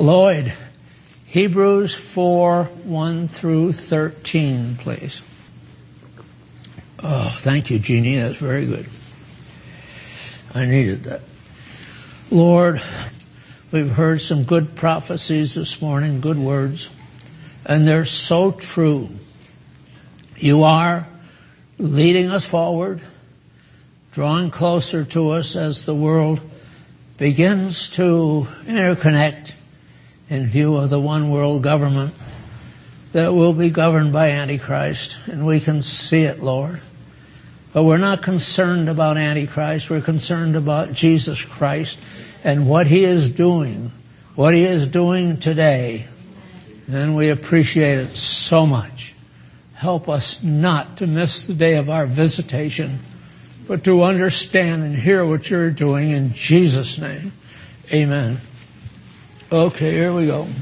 Lloyd, Hebrews 4, 1 through 13, please. Oh, thank you, Jeannie. That's very good. I needed that. Lord, we've heard some good prophecies this morning, good words, and they're so true. You are leading us forward, drawing closer to us as the world begins to interconnect in view of the one world government that will be governed by Antichrist, and we can see it, Lord. But we're not concerned about Antichrist. We're concerned about Jesus Christ and what He is doing today. And we appreciate it so much. Help us not to miss the day of our visitation, but to understand and hear what You're doing in Jesus' name. Amen. Okay, here we go.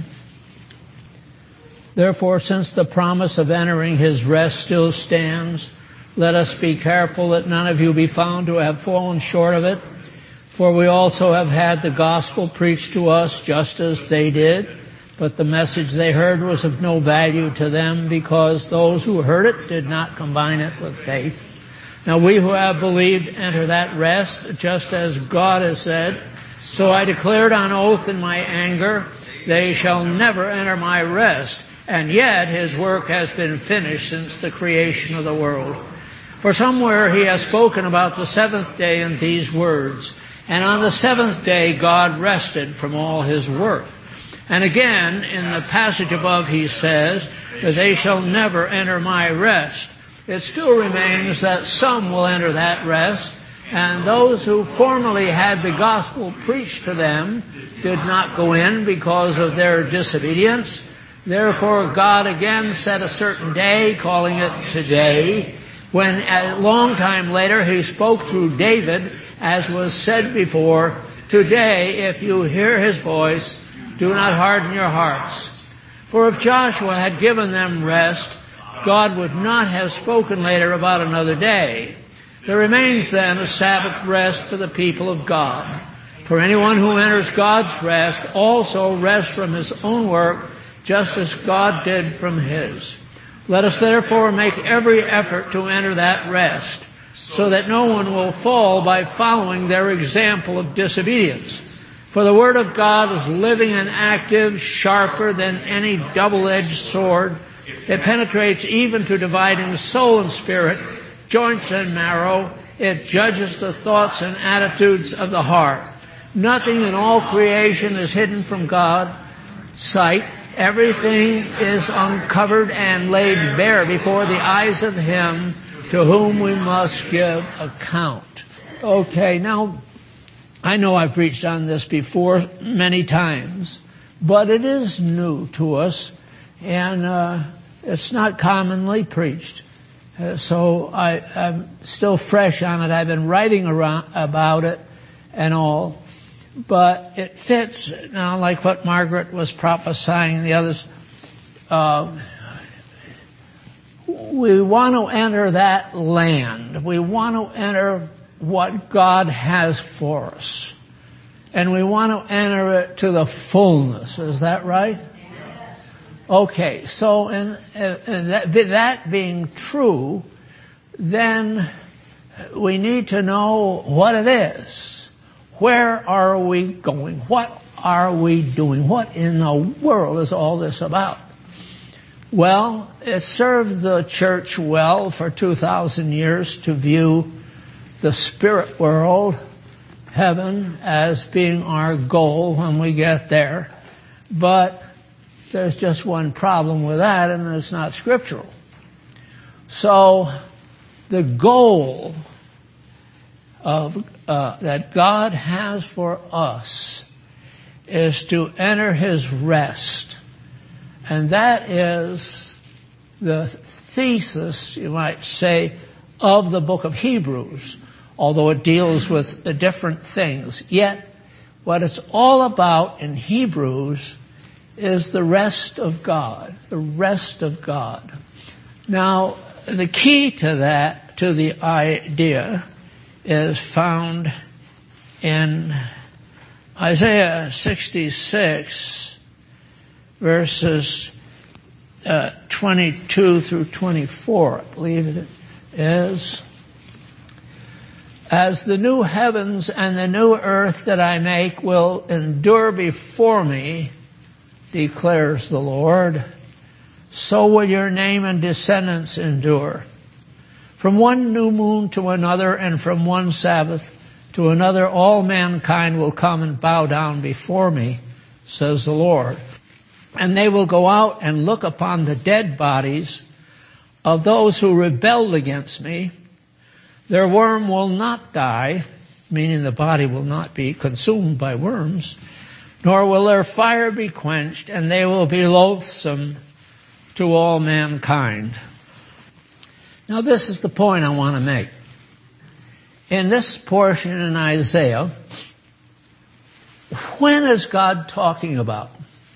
Therefore, since the promise of entering His rest still stands, let us be careful that none of you be found to have fallen short of it. For we also have had the gospel preached to us just as they did, but the message they heard was of no value to them because those who heard it did not combine it with faith. Now we who have believed enter that rest, just as God has said, so I declared on oath in my anger, they shall never enter my rest, and yet His work has been finished since the creation of the world. For somewhere He has spoken about the seventh day in these words, and on the seventh day God rested from all His work. And again, in the passage above He says that they shall never enter my rest. It still remains that some will enter that rest, and those who formerly had the gospel preached to them did not go in because of their disobedience. Therefore God again set a certain day, calling it today, when a long time later He spoke through David, as was said before, today if you hear His voice, do not harden your hearts. For if Joshua had given them rest, God would not have spoken later about another day. There remains then a Sabbath rest for the people of God. For anyone who enters God's rest also rests from his own work, just as God did from His. Let us therefore make every effort to enter that rest, so that no one will fall by following their example of disobedience. For the Word of God is living and active, sharper than any double-edged sword. It penetrates even to dividing soul and spirit, joints and marrow. It judges the thoughts and attitudes of the heart. Nothing in all creation is hidden from God's sight. Everything is uncovered and laid bare before the eyes of Him to whom we must give account. Okay, now, I know I've preached on this before many times, but it is new to us, and it's not commonly preached. So I'm still fresh on it. I've been writing about it and all. But it fits now, like what Margaret was prophesying and the others. We want to enter that land. We want to enter what God has for us. And we want to enter it to the fullness. Is that right? Yes. Okay, so and that being true, then we need to know what it is. Where are we going? What are we doing? What in the world is all this about? Well, it served the church well for 2,000 years to view the spirit world, heaven, as being our goal when we get there. But there's just one problem with that, and it's not scriptural. So the goal of that God has for us is to enter His rest. And that is the thesis, you might say, of the book of Hebrews, although it deals with different things. Yet, what it's all about in Hebrews is the rest of God, the rest of God. Now, the key to that, to the idea, is found in Isaiah 66, verses 22 through 24, I believe it is. As the new heavens and the new earth that I make will endure before me, declares the Lord, so will your name and descendants endure. From one new moon to another, and from one Sabbath to another, all mankind will come and bow down before me, says the Lord. And they will go out and look upon the dead bodies of those who rebelled against me. Their worm will not die, meaning the body will not be consumed by worms, nor will their fire be quenched, and they will be loathsome to all mankind. Now this is the point I want to make. In this portion in Isaiah, when is God talking about?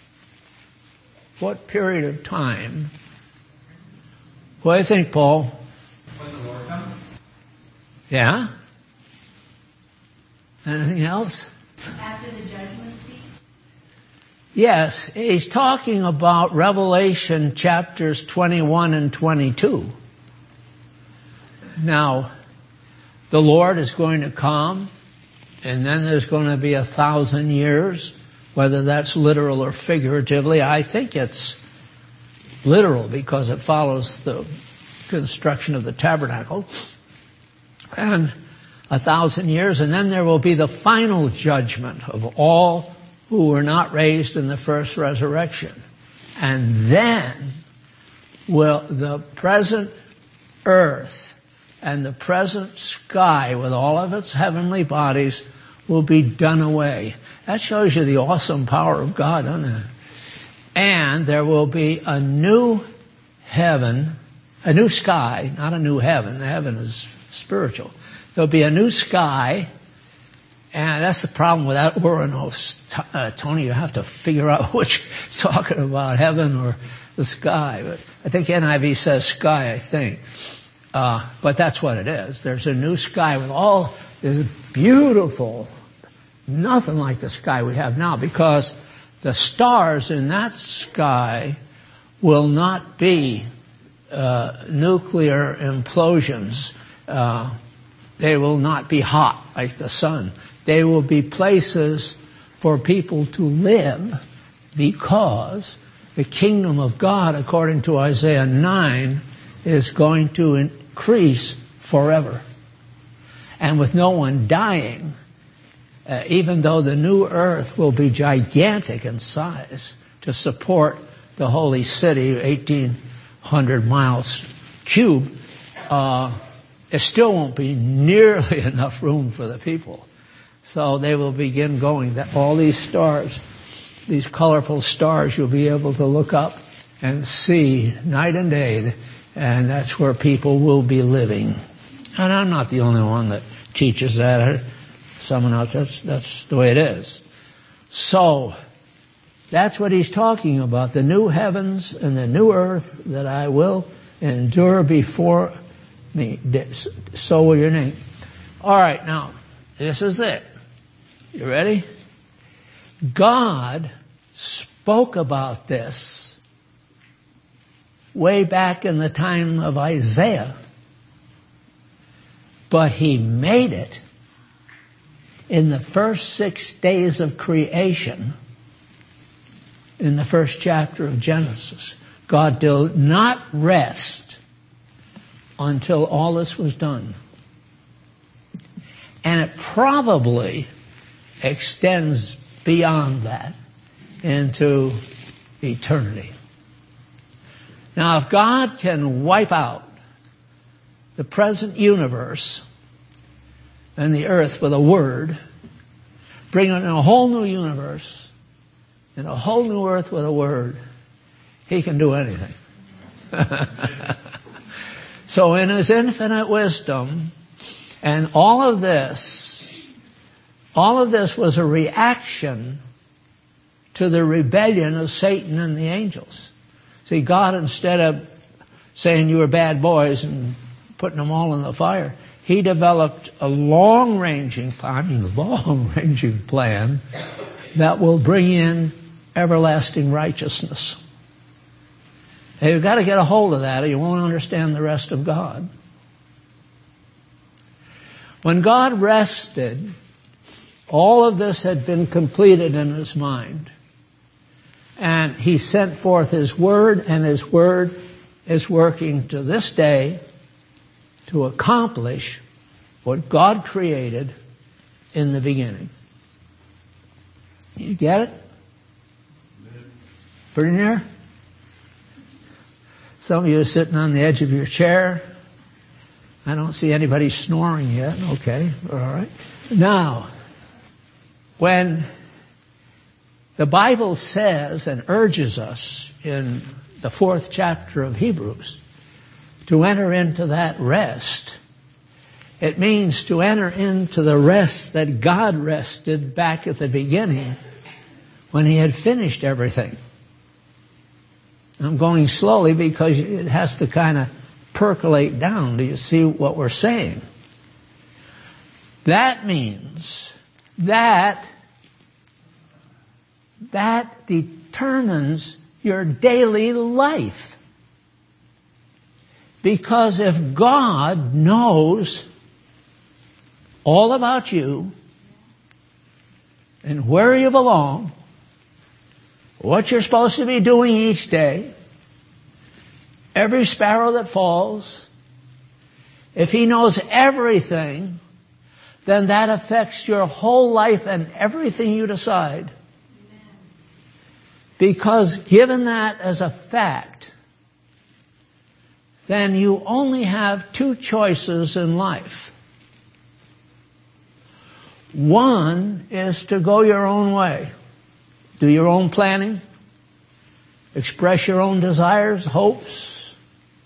What period of time? What do you think, Paul? When the Lord comes. Yeah? Anything else? After the judgment seat? Yes, he's talking about Revelation chapters 21 and 22. Now, the Lord is going to come, and then there's going to be 1,000 years, whether that's literal or figuratively. I think it's literal because it follows the construction of the tabernacle. And 1,000 years, and then there will be the final judgment of all who were not raised in the first resurrection. And then will the present earth and the present sky with all of its heavenly bodies will be done away. That shows you the awesome power of God, doesn't it? And there will be a new heaven, a new sky, not a new heaven. The heaven is spiritual. There'll be a new sky, and that's the problem with that Uranos. Tony, you have to figure out which is talking about, heaven or the sky. But I think NIV says sky, I think. But that's what it is. There's a new sky with all this beautiful, nothing like the sky we have now, because the stars in that sky will not be nuclear implosions. They will not be hot like the sun. They will be places for people to live, because the kingdom of God, according to Isaiah 9, is going to increase forever. And with no one dying, even though the new earth will be gigantic in size to support the holy city, 1,800 miles cube, it still won't be nearly enough room for the people. So they will begin going, that all these stars, these colorful stars, you'll be able to look up and see night and day, and that's where people will be living. And I'm not the only one that teaches that. Someone else, that's the way it is. So, that's what he's talking about, the new heavens and the new earth that I will endure before me. So will your name. All right, now, this is it. You ready? God spoke about this way back in the time of Isaiah, but he made it in the first 6 days of creation in the first chapter of Genesis. God did not rest until all this was done. And it probably extends beyond that into eternity. Now, if God can wipe out the present universe and the earth with a word, bring in a whole new universe and a whole new earth with a word, he can do anything. So in his infinite wisdom, and all of this was a reaction to the rebellion of Satan and the angels. See, God, instead of saying you were bad boys and putting them all in the fire, he developed a long-ranging plan that will bring in everlasting righteousness. And you've got to get a hold of that or you won't understand the rest of God. When God rested, all of this had been completed in his mind. And he sent forth his word, and his word is working to this day to accomplish what God created in the beginning. You get it? Pretty near? Some of you are sitting on the edge of your chair. I don't see anybody snoring yet. Okay, all right. Now, when the Bible says and urges us in the 4th chapter of Hebrews to enter into that rest, it means to enter into the rest that God rested back at the beginning when he had finished everything. I'm going slowly because it has to kind of percolate down. Do you see what we're saying? That means that determines your daily life. Because if God knows all about you and where you belong, what you're supposed to be doing each day, every sparrow that falls, if he knows everything, then that affects your whole life and everything you decide. Because given that as a fact, then you only have 2 choices in life. One is to go your own way. Do your own planning. Express your own desires, hopes.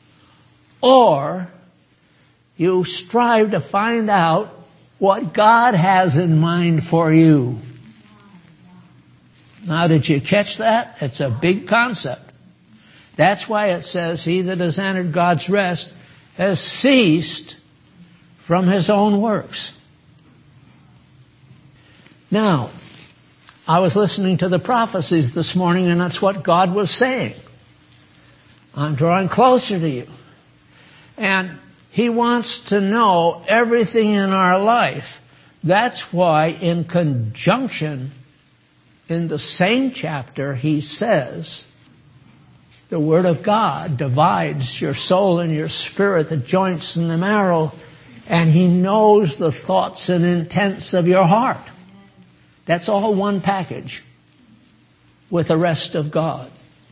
Or you strive to find out what God has in mind for you. Now, did you catch that? It's a big concept. That's why it says, he that has entered God's rest has ceased from his own works. Now, I was listening to the prophecies this morning, and that's what God was saying. I'm drawing closer to you. And he wants to know everything in our life. That's why in conjunction, in the same chapter, he says, the Word of God divides your soul and your spirit, the joints and the marrow, and he knows the thoughts and intents of your heart. That's all one package with the rest of God.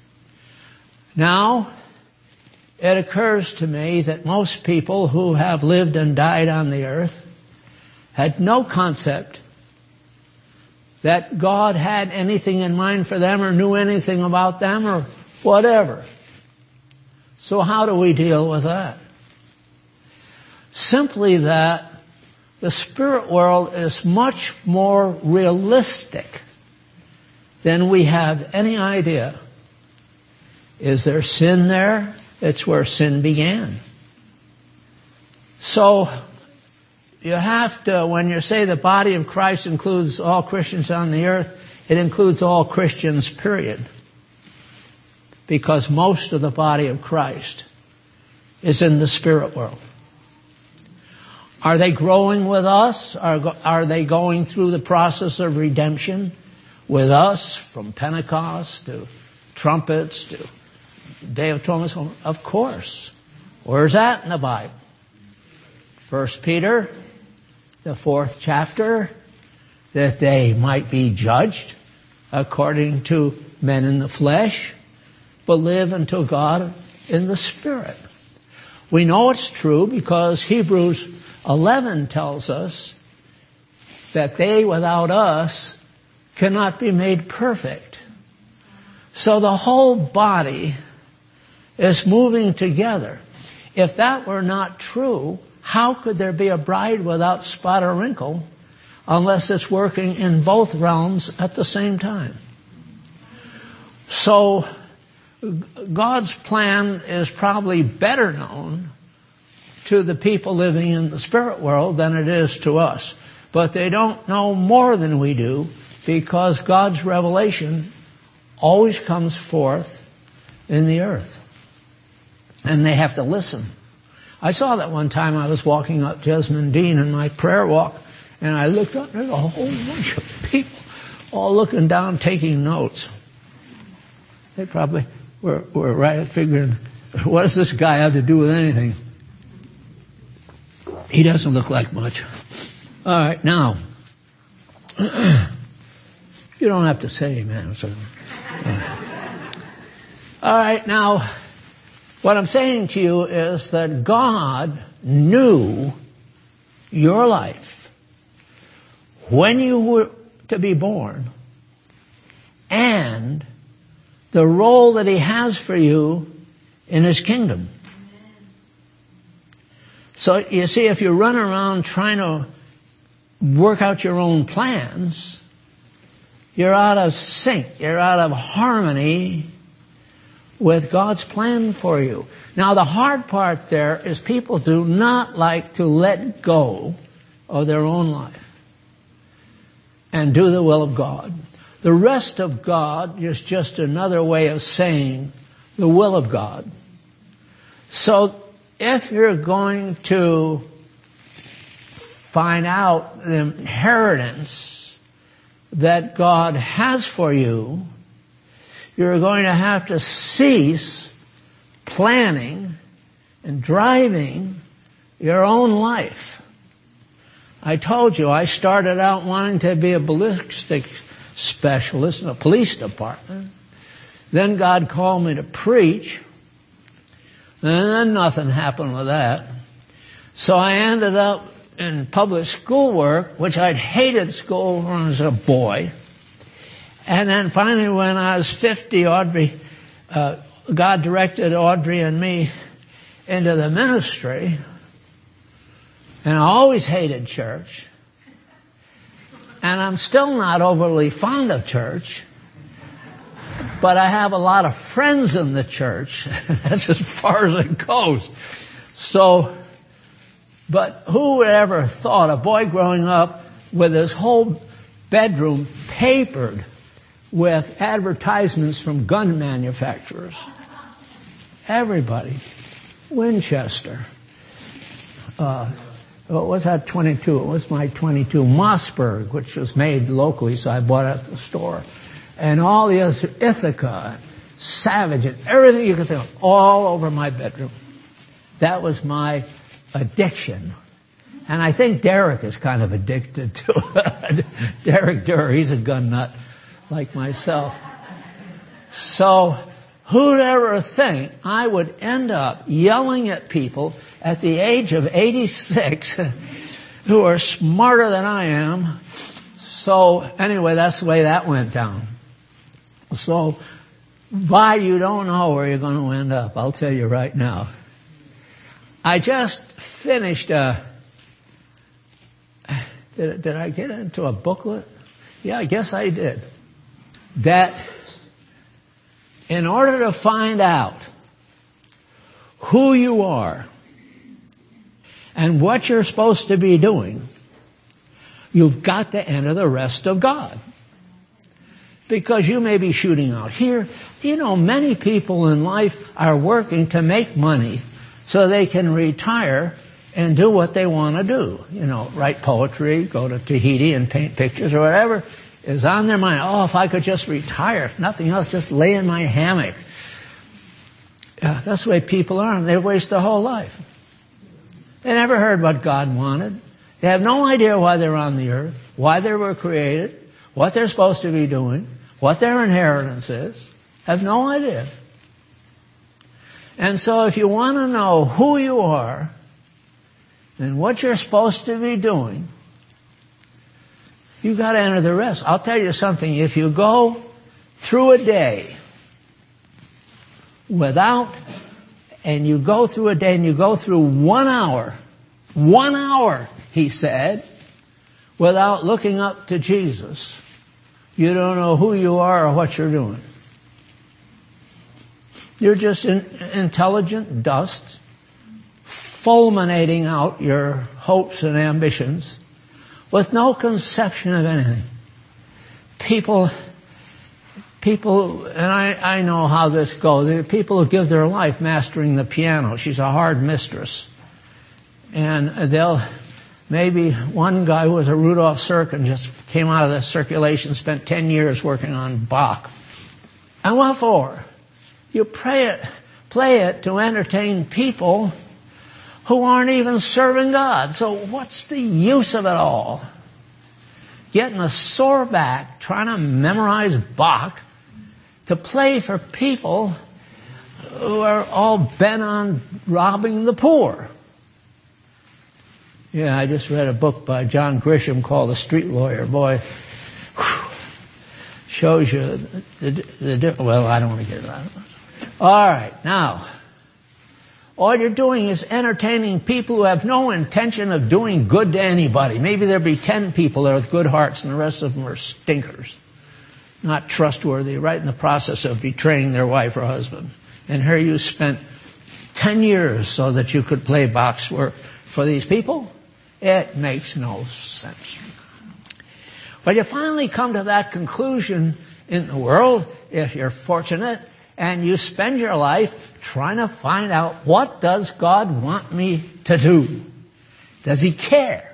Now, it occurs to me that most people who have lived and died on the earth had no concept that God had anything in mind for them or knew anything about them or whatever. So how do we deal with that? Simply that the spirit world is much more realistic than we have any idea. Is there sin there? It's where sin began. So you have to, when you say the body of Christ includes all Christians on the earth, it includes all Christians, period. Because most of the body of Christ is in the spirit world. Are they growing with us? Are they going through the process of redemption with us from Pentecost to trumpets to Day of Atonement? Of course. Where's that in the Bible? 1 Peter, the 4th chapter, that they might be judged according to men in the flesh, but live unto God in the Spirit. We know it's true because Hebrews 11 tells us that they without us cannot be made perfect. So the whole body is moving together. If that were not true, how could there be a bride without spot or wrinkle unless it's working in both realms at the same time? So God's plan is probably better known to the people living in the spirit world than it is to us. But they don't know more than we do because God's revelation always comes forth in the earth. And they have to listen. I saw that one time I was walking up Jesmond Dean in my prayer walk, and I looked up, and there's a whole bunch of people all looking down, taking notes. They probably were right figuring, what does this guy have to do with anything? He doesn't look like much. All right, now, you don't have to say amen. All right, now, what I'm saying to you is that God knew your life when you were to be born and the role that He has for you in His kingdom. So you see, if you run around trying to work out your own plans, you're out of sync, you're out of harmony with God's plan for you. Now the hard part there is people do not like to let go of their own life and do the will of God. The rest of God is just another way of saying the will of God. So if you're going to find out the inheritance that God has for you, you're going to have to cease planning and driving your own life. I told you I started out wanting to be a ballistics specialist in a police department. Then God called me to preach. And then nothing happened with that. So I ended up in public school work, which I'd hated school when I was a boy. And then finally when I was 50, God directed Audrey and me into the ministry. And I always hated church. And I'm still not overly fond of church. But I have a lot of friends in the church. That's as far as it goes. So, but who would ever thought a boy growing up with his whole bedroom papered with advertisements from gun manufacturers? Everybody. Winchester. What was that 22? It was my 22. Mossberg, which was made locally, so I bought it at the store. And all the others, Ithaca, Savage, and everything you could think of, all over my bedroom. That was my addiction. And I think Derek is kind of addicted to it. Derek Durr, he's a gun nut like myself. So who'd ever think I would end up yelling at people at the age of 86 who are smarter than I am? So anyway, that's the way that went down. So why you don't know where you're going to end up, I'll tell you right now. I just finished did I get into a booklet? Yeah, I guess I did. That in order to find out who you are and what you're supposed to be doing, you've got to enter the rest of God. Because you may be shooting out here. You know, many people in life are working to make money so they can retire and do what they want to do. You know, write poetry, go to Tahiti and paint pictures or whatever is on their mind. Oh, if I could just retire, if nothing else, just lay in my hammock. Yeah, that's the way people are, and they waste their whole life. They never heard what God wanted. They have no idea why they're on the earth, why they were created, what they're supposed to be doing, what their inheritance is. Have no idea. And so if you want to know who you are and what you're supposed to be doing, you've got to enter the rest. I'll tell you something. If you go through a day and you go through 1 hour, he said, without looking up to Jesus, you don't know who you are or what you're doing. You're just intelligent dust, fulminating out your hopes and ambitions with no conception of anything. People people, and I know how this goes, people who give their life mastering the piano. She's a hard mistress. And maybe one guy who was a Rudolf Serkin just came out of the circulation, spent 10 years working on Bach. And what for? You play it to entertain people who aren't even serving God. So what's the use of it all? Getting a sore back, trying to memorize Bach to play for people who are all bent on robbing the poor. Yeah, I just read a book by John Grisham called The Street Lawyer. Boy, shows you well, I don't want to get it out. All right, now, all you're doing is entertaining people who have no intention of doing good to anybody. Maybe there'll be 10 people there with good hearts and the rest of them are stinkers. Not trustworthy, right in the process of betraying their wife or husband. And here you spent 10 years so that you could play Bach's work for these people? It makes no sense. But you finally come to that conclusion in the world, if you're fortunate, and you spend your life trying to find out, what does God want me to do? Does He care?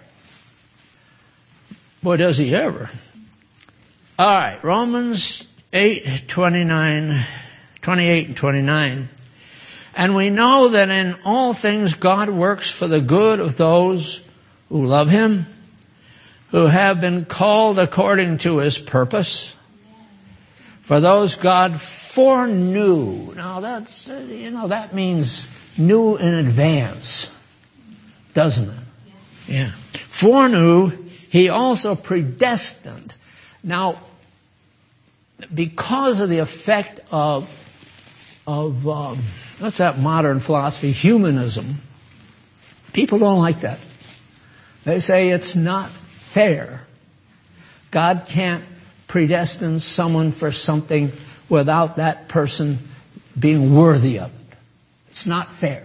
Boy, does He ever. All right, Romans 8:28 and 29. And we know that in all things God works for the good of those who love Him, who have been called according to His purpose. For those God foreknew. Now that's, that means knew in advance, doesn't it? Yeah. Foreknew, He also predestined. Now, because of the effect of what's that modern philosophy? Humanism. People don't like that. They say it's not fair. God can't predestine someone for something without that person being worthy of it. It's not fair.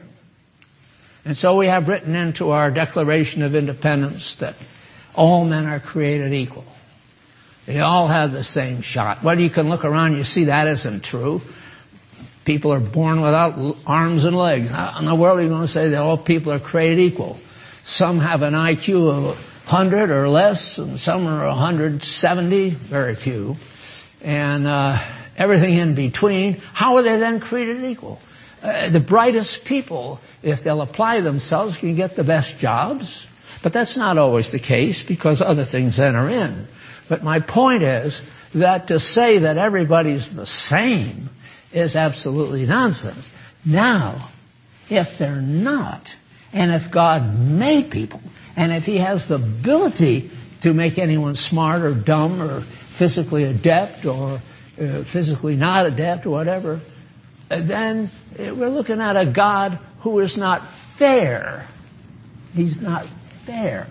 And so we have written into our Declaration of Independence that all men are created equal. They all have the same shot. Well, you can look around and you see that isn't true. People are born without arms and legs. How in the world are you going to say that all people are created equal? Some have an IQ of 100 or less, and some are 170, very few, and everything in between. How are they then created equal? The brightest people, if they'll apply themselves, can get the best jobs. But that's not always the case because other things enter in. But my point is that to say that everybody's the same is absolutely nonsense. Now, if they're not, and if God made people, and if He has the ability to make anyone smart or dumb or physically adept or physically not adept or whatever, then we're looking at a God who is not fair. He's not fair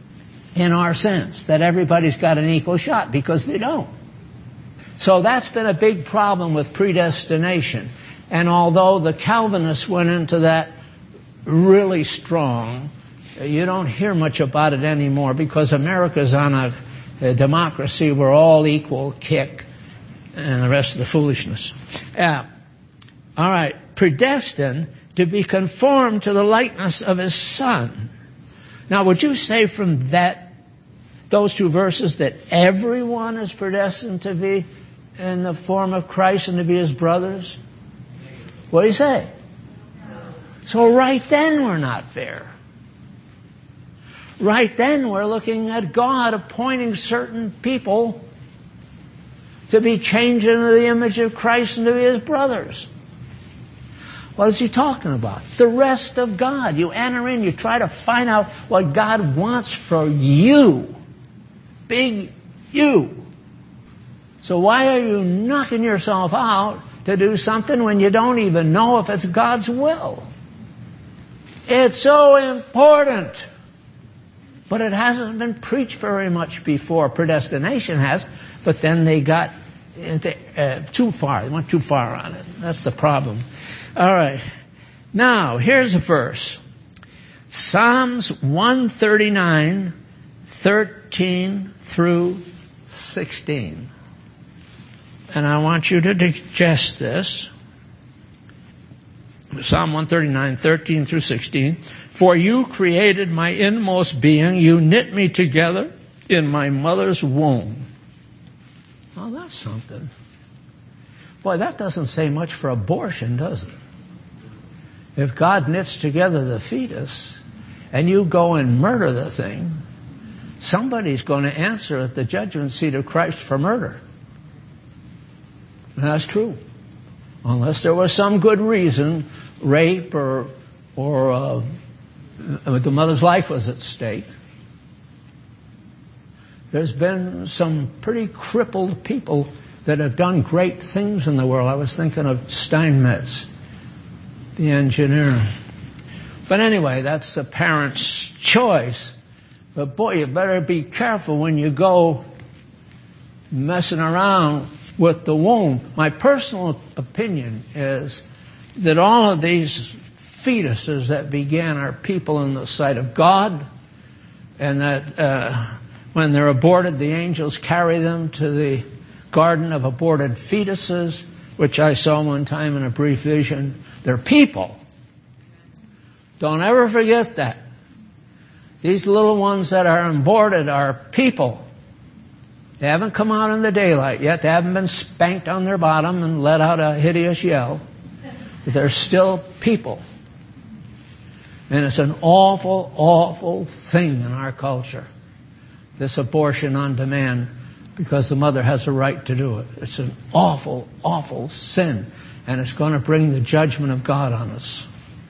in our sense that everybody's got an equal shot, because they don't. So that's been a big problem with predestination. And although the Calvinists went into that really strong, you don't hear much about it anymore because America's on a democracy, we're all equal kick and the rest of the foolishness. All right, predestined to be conformed to the likeness of His Son. Now, would you say from those two verses that everyone is predestined to be in the form of Christ and to be His brothers? What do you say? So right then we're not fair. Right then we're looking at God appointing certain people to be changed into the image of Christ and to be His brothers. What is He talking about? The rest of God. You enter in, you try to find out what God wants for you. Big you. So why are you knocking yourself out to do something when you don't even know if it's God's will? It's so important. But it hasn't been preached very much before. Predestination has, but then they got too far. They went too far on it. That's the problem. All right. Now, here's a verse. Psalms 139, 13 through 16. And I want you to digest this. Psalm 139, 13 through 16. For you created my inmost being. You knit me together in my mother's womb. Oh, that's something. Boy, that doesn't say much for abortion, does it? If God knits together the fetus and you go and murder the thing, somebody's going to answer at the judgment seat of Christ for murder. And that's true. Unless there was some good reason, rape or the mother's life was at stake. There's been some pretty crippled people that have done great things in the world. I was thinking of Steinmetz, the engineer. But anyway, that's the parent's choice. But boy, you better be careful when you go messing around with the womb. My personal opinion is that all of these fetuses that began are people in the sight of God, and that when they're aborted, the angels carry them to the garden of aborted fetuses, which I saw one time in a brief vision. They're people. Don't ever forget that. These little ones that are aborted are people. They haven't come out in the daylight yet. They haven't been spanked on their bottom and let out a hideous yell. But they're still people. And it's an awful, awful thing in our culture, this abortion on demand, because the mother has a right to do it. It's an awful, awful sin, and it's going to bring the judgment of God on us.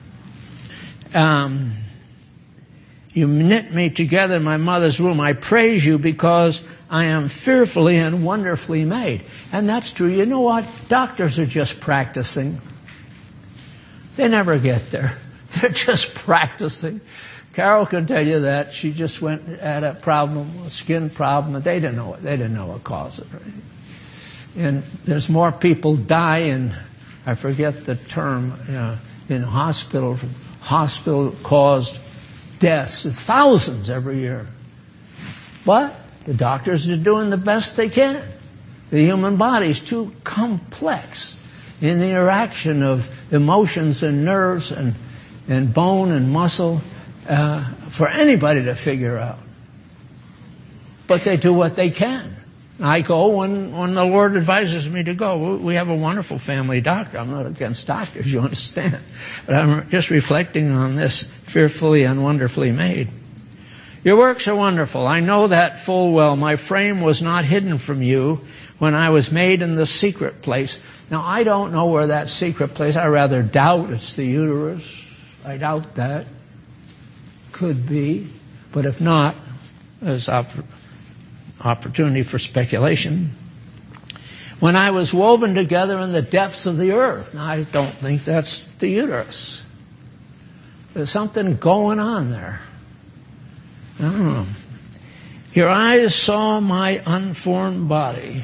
You knit me together in my mother's womb. I praise you because I am fearfully and wonderfully made. And that's true. You know what? Doctors are just practicing. They never get there. They're just practicing. Carol can tell you that. She just had a problem, a skin problem, and they didn't know it. They didn't know what caused it. Right? And there's more people die in, I forget the term, in hospital-caused deaths, thousands every year. But the doctors are doing the best they can. The human body is too complex in the interaction of emotions and nerves and bone and muscle for anybody to figure out. But they do what they can. I go when the Lord advises me to go. We have a wonderful family doctor. I'm not against doctors, you understand. But I'm just reflecting on this, fearfully and wonderfully made. Your works are wonderful. I know that full well. My frame was not hidden from you when I was made in the secret place. Now, I don't know where that secret place, I rather doubt it's the uterus. I doubt that. Could be. But if not, there's opportunity for speculation. When I was woven together in the depths of the earth. Now, I don't think that's the uterus. There's something going on there. I don't know. Your eyes saw my unformed body.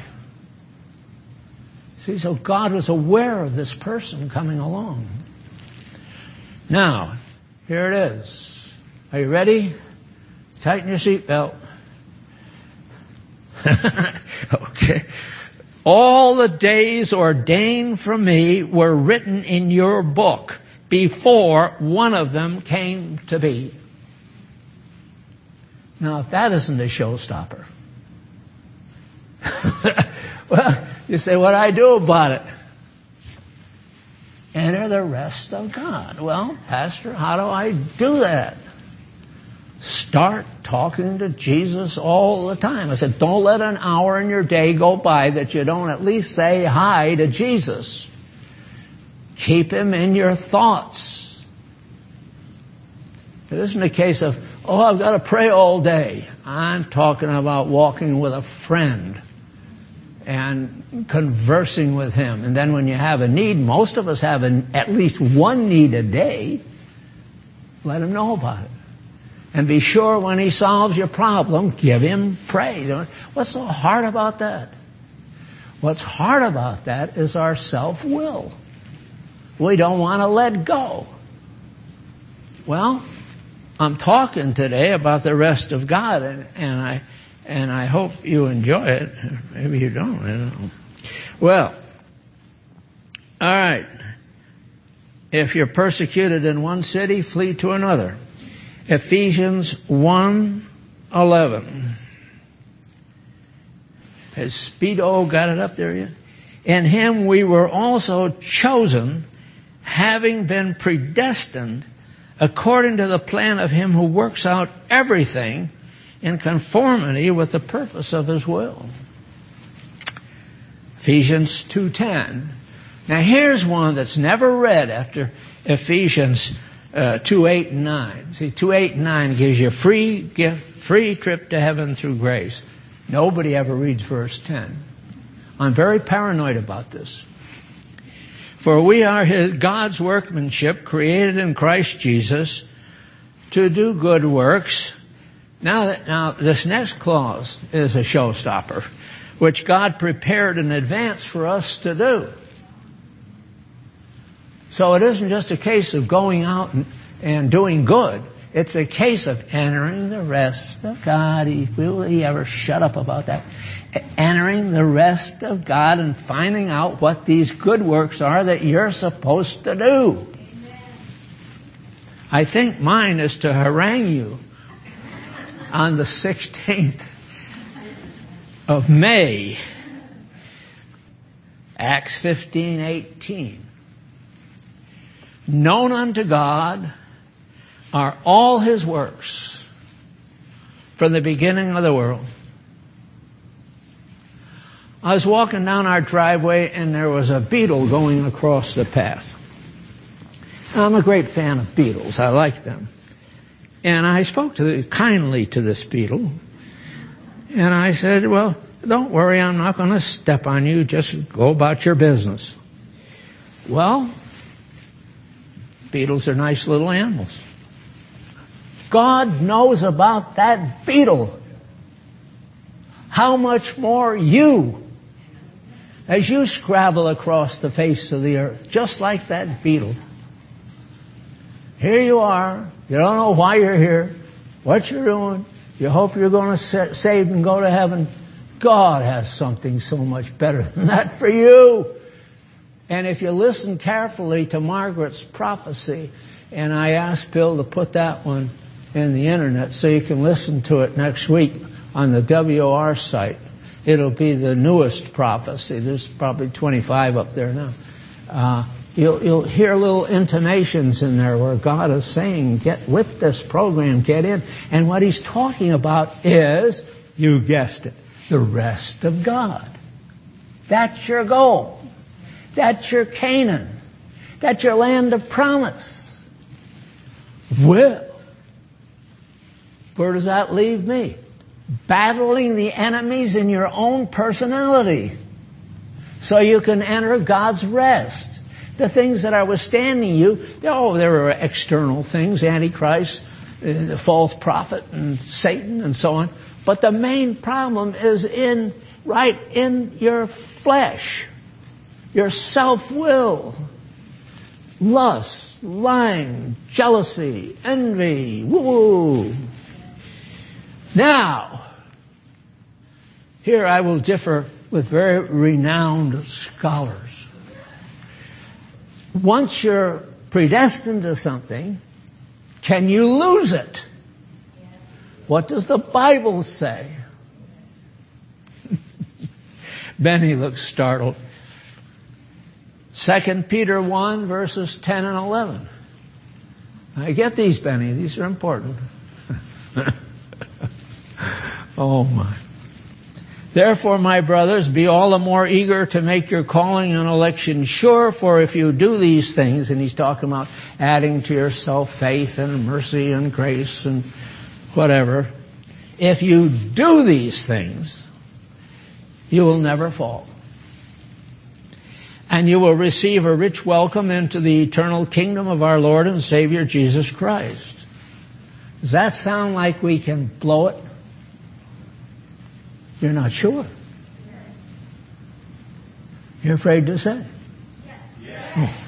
See, so God was aware of this person coming along. Now, here it is. Are you ready? Tighten your seatbelt. Okay. All the days ordained for me were written in your book before one of them came to be. Now, if that isn't a showstopper. Well, you say, what do I do about it? Enter the rest of God. Well, Pastor, how do I do that? Start talking to Jesus all the time. I said, don't let an hour in your day go by that you don't at least say hi to Jesus. Keep him in your thoughts. It isn't a case of, oh, I've got to pray all day. I'm talking about walking with a friend and conversing with him. And then when you have a need, most of us have at least one need a day, let him know about it. And be sure when he solves your problem, give him praise. What's so hard about that? What's hard about that is our self-will. We don't want to let go. Well, I'm talking today about the rest of God, and I hope you enjoy it. Maybe you don't. I don't know. Well, all right. If you're persecuted in one city, flee to another. Ephesians 1:11. Has Speedo got it up there yet? In him we were also chosen, having been predestined according to the plan of him who works out everything in conformity with the purpose of his will. Ephesians 2:10. Now here's one that's never read after Ephesians 2:8 and 9. See, 2:8 and 9 gives you a free gift, free trip to heaven through grace. Nobody ever reads verse 10. I'm very paranoid about this. For we are God's workmanship, created in Christ Jesus, to do good works. Now this next clause is a showstopper, which God prepared in advance for us to do. So it isn't just a case of going out and doing good. It's a case of entering the rest of God. Will he ever shut up about that? Entering the rest of God and finding out what these good works are that you're supposed to do. I think mine is to harangue you on the 16th of May, Acts 15:18. Known unto God are all his works from the beginning of the world. I was walking down our driveway and there was a beetle going across the path. I'm a great fan of beetles. I like them. And I spoke kindly to this beetle. And I said, well, don't worry, I'm not going to step on you. Just go about your business. Well, beetles are nice little animals. God knows about that beetle. How much more you, as you scrabble across the face of the earth, just like that beetle. Here you are. You don't know why you're here, what you're doing. You hope you're going to save and go to heaven. God has something so much better than that for you. And if you listen carefully to Margaret's prophecy, and I asked Bill to put that one in the internet so you can listen to it next week on the WOR site. It'll be the newest prophecy. There's probably 25 up there now. You'll hear little intimations in there where God is saying, get with this program, get in. And what he's talking about is, you guessed it, the rest of God. That's your goal. That's your Canaan. That's your land of promise. Well, where does that leave me? Battling the enemies in your own personality so you can enter God's rest. The things that are withstanding you, there are external things, Antichrist, the false prophet, and Satan, and so on. But the main problem is right in your flesh, your self-will, lust, lying, jealousy, envy, woo. Now, here I will differ with very renowned scholars. Once you're predestined to something, can you lose it? What does the Bible say? Benny looks startled. 2 Peter 1, verses 10 and 11. I get these, Benny. These are important. Oh, my. Therefore, my brothers, be all the more eager to make your calling and election sure, for if you do these things, and he's talking about adding to yourself faith and mercy and grace and whatever, if you do these things, you will never fall. And you will receive a rich welcome into the eternal kingdom of our Lord and Savior Jesus Christ. Does that sound like we can blow it? You're not sure. You're afraid to say? Yes. Oh.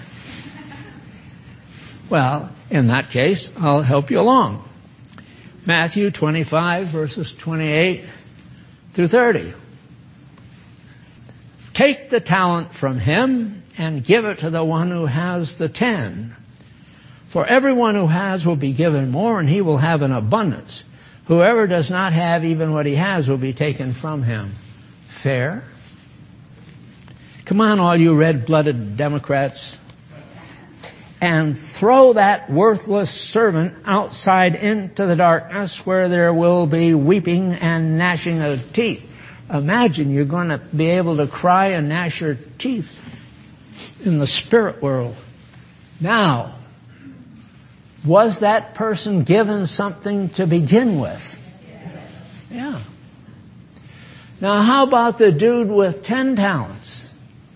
Well, in that case, I'll help you along. Matthew 25, verses 28 through 30. take the talent from him and give it to the one who has the 10. For everyone who has will be given more, and he will have an abundance. Whoever does not have even what he has will be taken from him. Fair? Come on, all you red-blooded Democrats, and throw that worthless servant outside into the darkness where there will be weeping and gnashing of teeth. Imagine you're going to be able to cry and gnash your teeth in the spirit world. Now, was that person given something to begin with? Yeah. Now, how about the dude with 10 talents?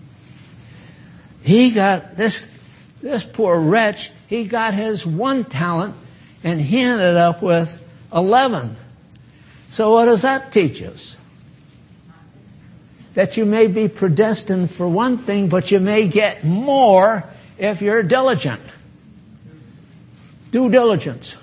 He got this poor wretch, he got his 1 talent and he ended up with 11. So what does that teach us? That you may be predestined for one thing, but you may get more if you're diligent. Due diligence.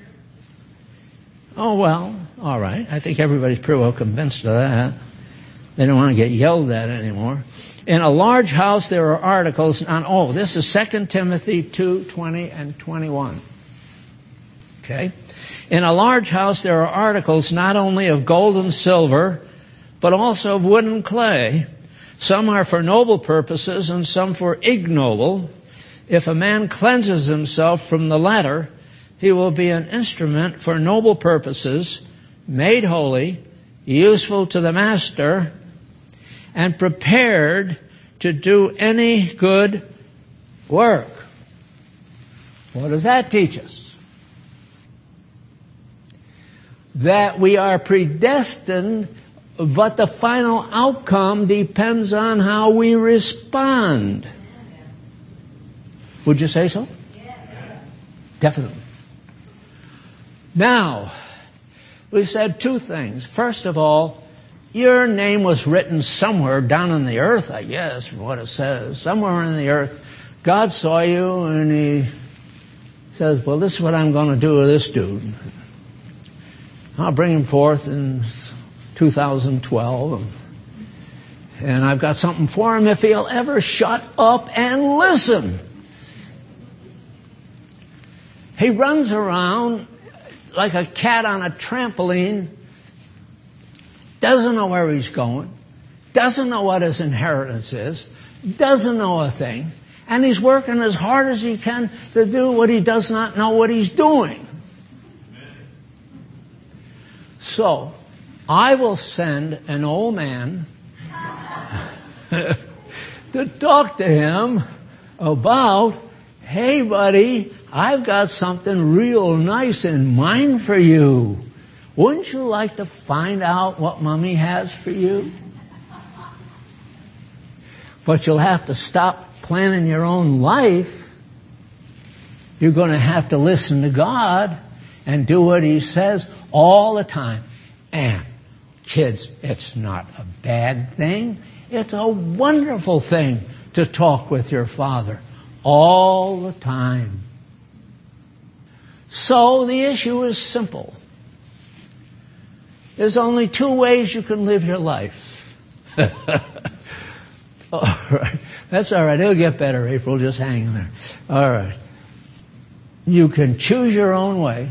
Oh, well, all right. I think everybody's pretty well convinced of that. They don't want to get yelled at anymore. In a large house, there are articles on, this is 2 Timothy 2:20 and 21. Okay? In a large house, there are articles not only of gold and silver, but also of wood and clay. Some are for noble purposes and some for ignoble. If a man cleanses himself from the latter, he will be an instrument for noble purposes, made holy, useful to the master, and prepared to do any good work. What does that teach us? That we are predestined, but the final outcome depends on how we respond. Would you say so? Yes. Definitely. Now, we've said 2 things. First of all, your name was written somewhere down on the earth, I guess, from what it says. Somewhere in the earth, God saw you and He says, well, this is what I'm going to do with this dude. I'll bring him forth in 2012. And I've got something for him if he'll ever shut up and listen. He runs around like a cat on a trampoline, doesn't know where he's going, doesn't know what his inheritance is, doesn't know a thing, and he's working as hard as he can to do what he does not know what he's doing. So, I will send an old man to talk to him about, hey buddy, I've got something real nice in mind for you. Wouldn't you like to find out what Mommy has for you? But you'll have to stop planning your own life. You're going to have to listen to God and do what He says all the time. And kids, it's not a bad thing. It's a wonderful thing to talk with your Father all the time. So the issue is simple. There's only 2 ways you can live your life. All right. That's all right. It'll get better, April. Just hang in there. All right. You can choose your own way,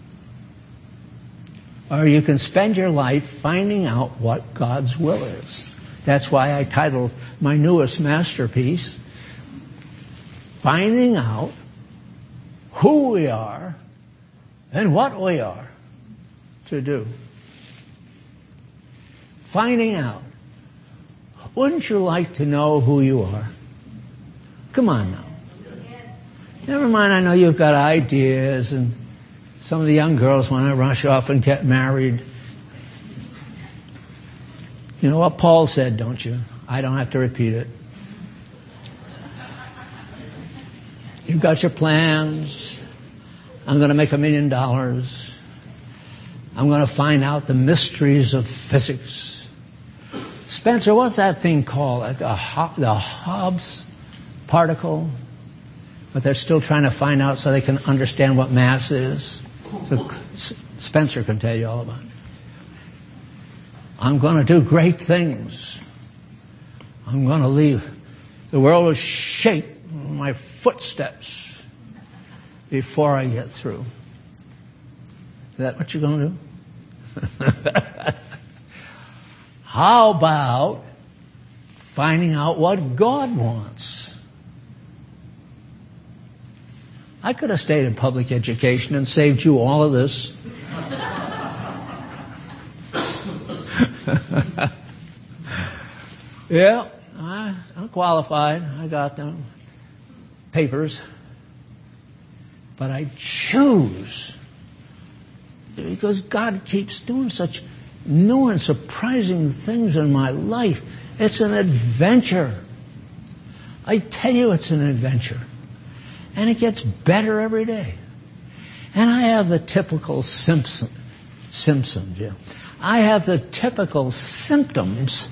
or you can spend your life finding out what God's will is. That's why I titled my newest masterpiece, Finding Out Who We Are and What We Are to Do. Finding out. Wouldn't you like to know who you are? Come on now. Never mind, I know you've got ideas, and some of the young girls want to rush off and get married. You know what Paul said, don't you? I don't have to repeat it. You've got your plans. I'm going to make $1 million. I'm going to find out the mysteries of physics. Spencer, what's that thing called? The Hobbes particle? But they're still trying to find out so they can understand what mass is. So Spencer can tell you all about it. I'm going to do great things. I'm going to leave. The world will shake my footsteps before I get through. Is that what you're going to do? How about finding out what God wants? I could have stayed in public education and saved you all of this. Yeah, I'm qualified. I got them papers. But I choose because God keeps doing such new and surprising things in my life. It's an adventure. I tell you, it's an adventure. And it gets better every day. And I have the typical Simpsons, yeah. I have the typical symptoms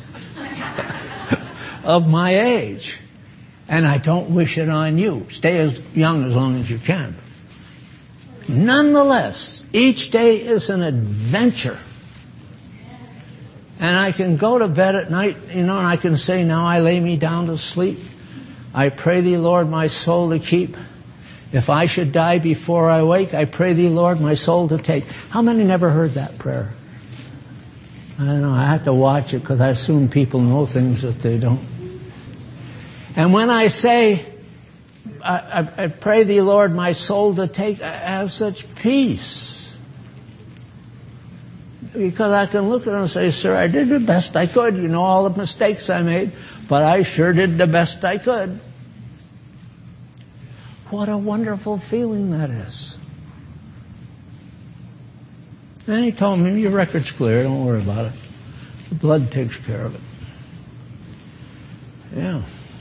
of my age. And I don't wish it on you. Stay as young as long as you can. Nonetheless, each day is an adventure. And I can go to bed at night, and I can say, now I lay me down to sleep. I pray thee, Lord, my soul to keep. If I should die before I wake, I pray thee, Lord, my soul to take. How many never heard that prayer? I don't know. I have to watch it because I assume people know things that they don't. And when I say, I pray thee, Lord, my soul to take, I have such peace. Because I can look at it and say, sir, I did the best I could. You know all the mistakes I made, but I sure did the best I could. What a wonderful feeling that is. And he told me, your record's clear, don't worry about it. The blood takes care of it. Yeah.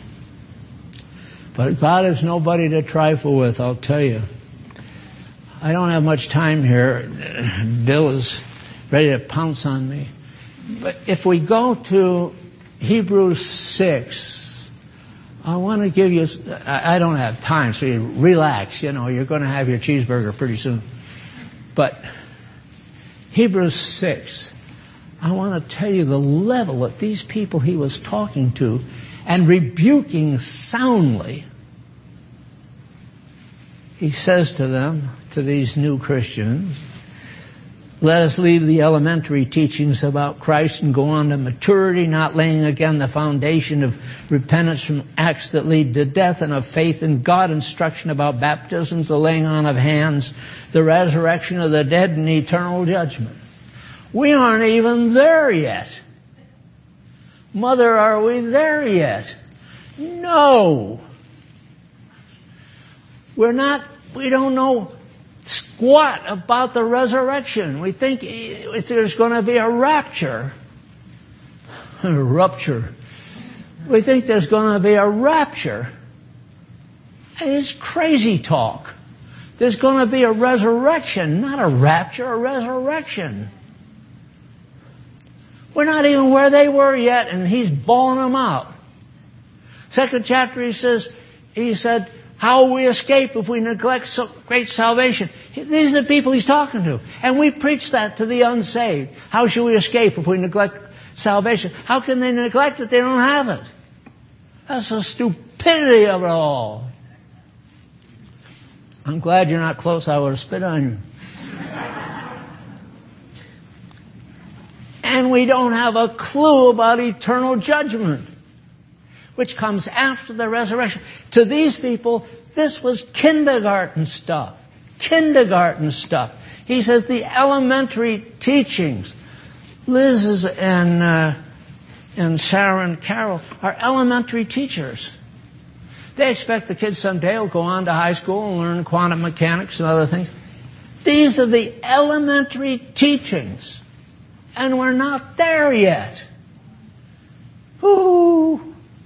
But God is nobody to trifle with, I'll tell you. I don't have much time here. Bill is ready to pounce on me. But if we go to Hebrews 6, I want to give you, I don't have time, so you relax, you're going to have your cheeseburger pretty soon. But Hebrews 6, I want to tell you the level that these people he was talking to and rebuking soundly. He says to them, to these new Christians, let us leave the elementary teachings about Christ and go on to maturity, not laying again the foundation of repentance from acts that lead to death and of faith in God, instruction about baptisms, the laying on of hands, the resurrection of the dead, and eternal judgment. We aren't even there yet. Mother, are we there yet? No. We don't know squat about the resurrection. We think there's going to be a rapture. A rupture. We think there's going to be a rapture. It's crazy talk. There's going to be a resurrection, not a rapture, a resurrection. We're not even where they were yet, and he's bawling them out. Second chapter, he said, how will we escape if we neglect so great salvation? These are the people he's talking to. And we preach that to the unsaved. How shall we escape if we neglect salvation? How can they neglect it? They don't have it. That's the stupidity of it all. I'm glad you're not close. I would have spit on you. And we don't have a clue about eternal judgment, which comes after the resurrection. To these people, this was kindergarten stuff. Kindergarten stuff. He says the elementary teachings. Liz and Sarah and Carol are elementary teachers. They expect the kids someday will go on to high school and learn quantum mechanics and other things. These are the elementary teachings. And we're not there yet. Ooh.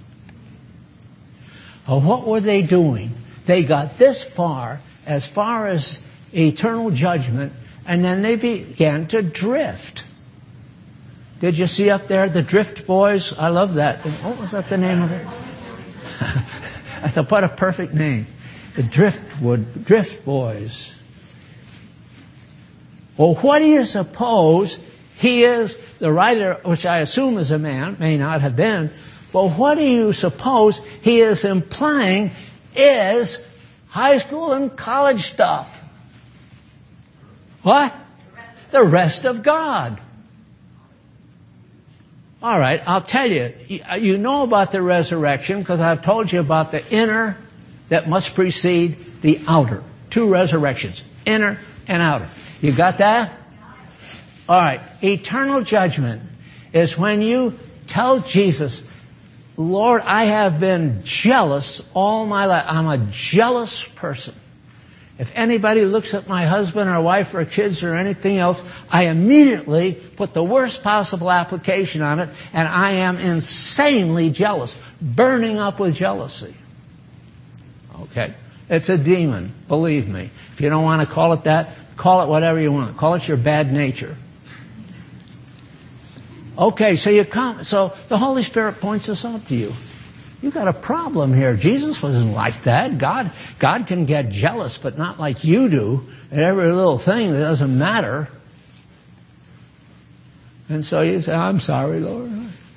Well, what were they doing? They got this far as eternal judgment, and then they began to drift. Did you see up there the Drift Boys? I love that. What was that the name of it? I thought, what a perfect name. The Drift Boys. Well, what do you suppose he is, the writer, which I assume is a man, may not have been, Well, what do you suppose he is implying is high school and college stuff? What? The rest of God. All right, I'll tell you. You know about the resurrection because I've told you about the inner that must precede the outer. Two resurrections, inner and outer. You got that? All right, eternal judgment is when you tell Jesus, Lord, I have been jealous all my life. I'm a jealous person. If anybody looks at my husband or wife or kids or anything else, I immediately put the worst possible application on it, and I am insanely jealous, burning up with jealousy. Okay? It's a demon, believe me. If you don't want to call it that, call it whatever you want. Call it your bad nature. Okay, so the Holy Spirit points this out to you. You got a problem here. Jesus wasn't like that. God can get jealous, but not like you do at every little thing that doesn't matter. And so you say, I'm sorry, Lord.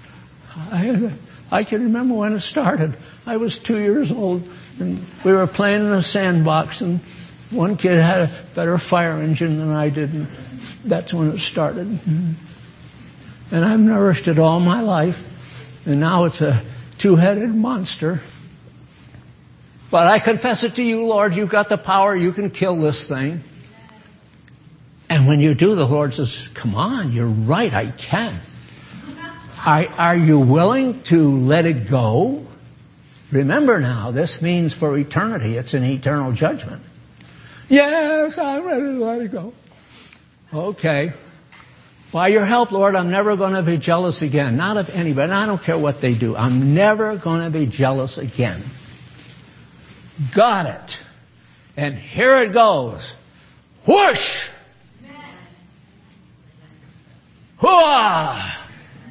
I can remember when it started. I was 2 years old, and we were playing in a sandbox, and one kid had a better fire engine than I did, and that's when it started. And I've nourished it all my life, and now it's a two-headed monster. But I confess it to you, Lord, you've got the power, you can kill this thing. And when you do, the Lord says, come on, you're right, I can. Are you willing to let it go? Remember now, this means for eternity, it's an eternal judgment. Yes, I'm ready to let it go. Okay. By your help, Lord, I'm never going to be jealous again. Not of anybody. I don't care what they do. I'm never going to be jealous again. Got it. And here it goes. Whoosh! Hooah!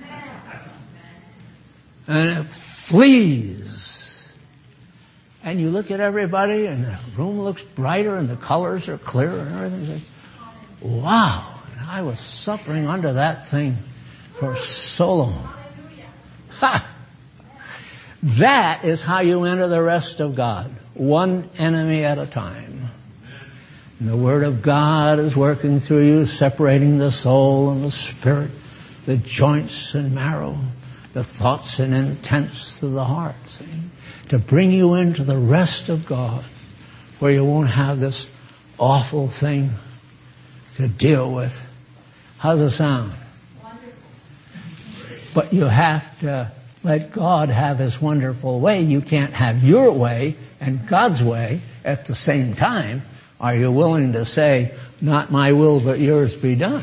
And it flees. And you look at everybody, and the room looks brighter, and the colors are clearer, and everything's like, wow. I was suffering under that thing for so long. Ha! That is how you enter the rest of God. One enemy at a time. And the Word of God is working through you, separating the soul and the spirit, the joints and marrow, the thoughts and intents of the heart, see? To bring you into the rest of God, where you won't have this awful thing to deal with. How's it sound? Wonderful. But you have to let God have His wonderful way. You can't have your way and God's way at the same time. Are you willing to say, not my will but yours be done?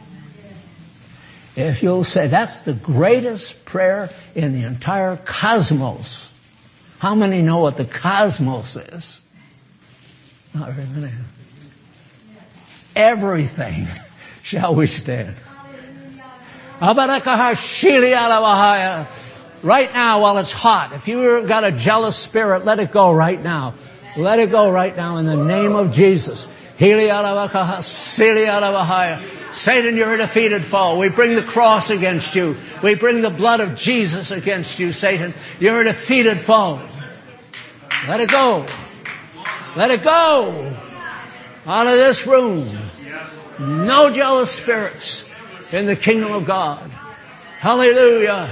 If you'll say, that's the greatest prayer in the entire cosmos. How many know what the cosmos is? Not very many. Everything. Shall we stand? Right now, while it's hot, if you've got a jealous spirit, let it go right now. Let it go right now in the name of Jesus. Satan, you're a defeated foe. We bring the cross against you. We bring the blood of Jesus against you, Satan. You're a defeated foe. Let it go. Let it go. Out of this room. No jealous spirits in the kingdom of God. Hallelujah.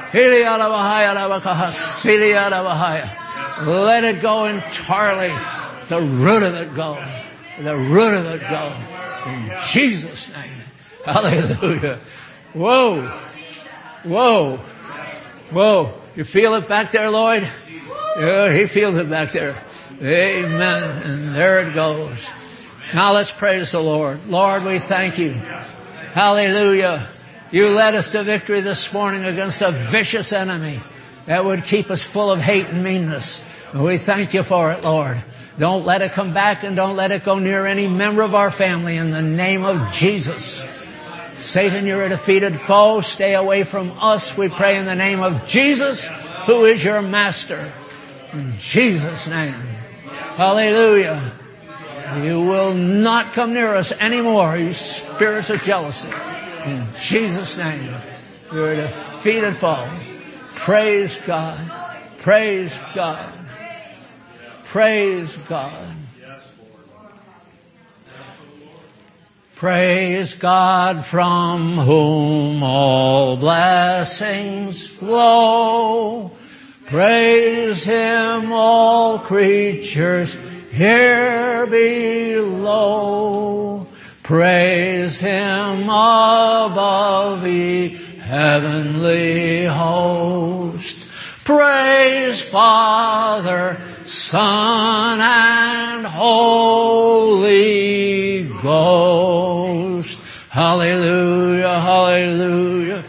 Let it go entirely. The root of it go. The root of it go. In Jesus' name. Hallelujah. Whoa. Whoa. Whoa. You feel it back there, Lloyd? Yeah, he feels it back there. Amen. And there it goes. Now let's praise the Lord. Lord, we thank you. Hallelujah. You led us to victory this morning against a vicious enemy that would keep us full of hate and meanness. And we thank you for it, Lord. Don't let it come back, and don't let it go near any member of our family in the name of Jesus. Satan, you're a defeated foe. Stay away from us, we pray in the name of Jesus, who is your master. In Jesus' name. Hallelujah. You will not come near us anymore, you spirits of jealousy. In Jesus' name, you're a defeated foe. Praise God. Praise God. Praise God. Praise God, from whom all blessings flow. Praise Him, all creatures here below. Praise Him above ye heavenly host. Praise Father, Son, and Holy Ghost. Hallelujah, hallelujah.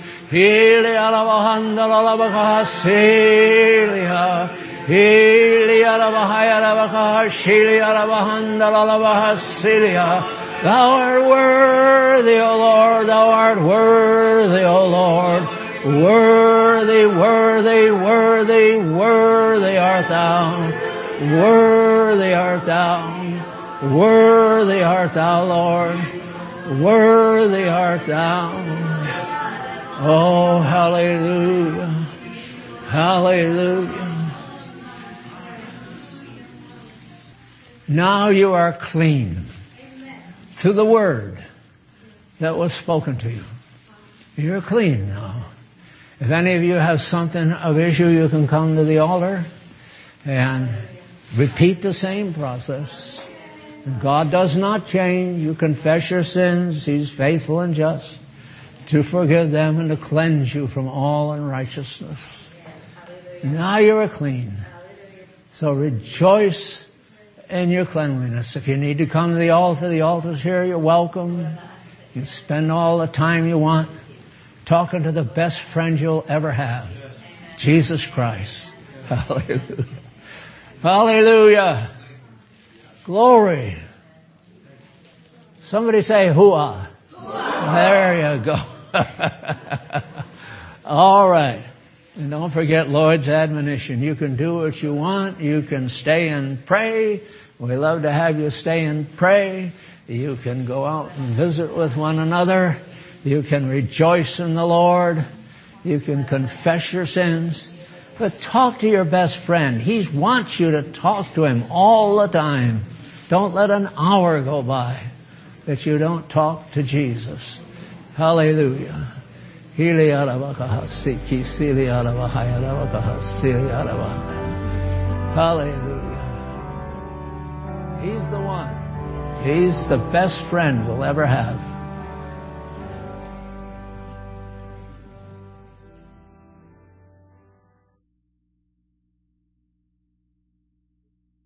Thou art worthy, O Lord, thou art worthy, O Lord. Worthy, worthy, worthy, worthy art thou. Worthy art thou. Worthy art thou, Lord. Worthy art thou. Oh, hallelujah. Hallelujah. Now you are clean through the word that was spoken to you. You're clean now. If any of you have something of issue, you can come to the altar and repeat the same process. God does not change. You confess your sins. He's faithful and just to forgive them and to cleanse you from all unrighteousness. Now you are clean. So rejoice in your cleanliness. If you need to come to the altar's here. You're welcome. You spend all the time you want talking to the best friend you'll ever have, Jesus Christ. Hallelujah. Hallelujah. Glory. Somebody say hooah. There you go. All right. And don't forget Lord's admonition. You can do what you want. You can stay and pray. We love to have you stay and pray. You can go out and visit with one another. You can rejoice in the Lord. You can confess your sins. But talk to your best friend. He wants you to talk to him all the time. Don't let an hour go by that you don't talk to Jesus. Hallelujah. Hallelujah. He's the one. He's the best friend we'll ever have.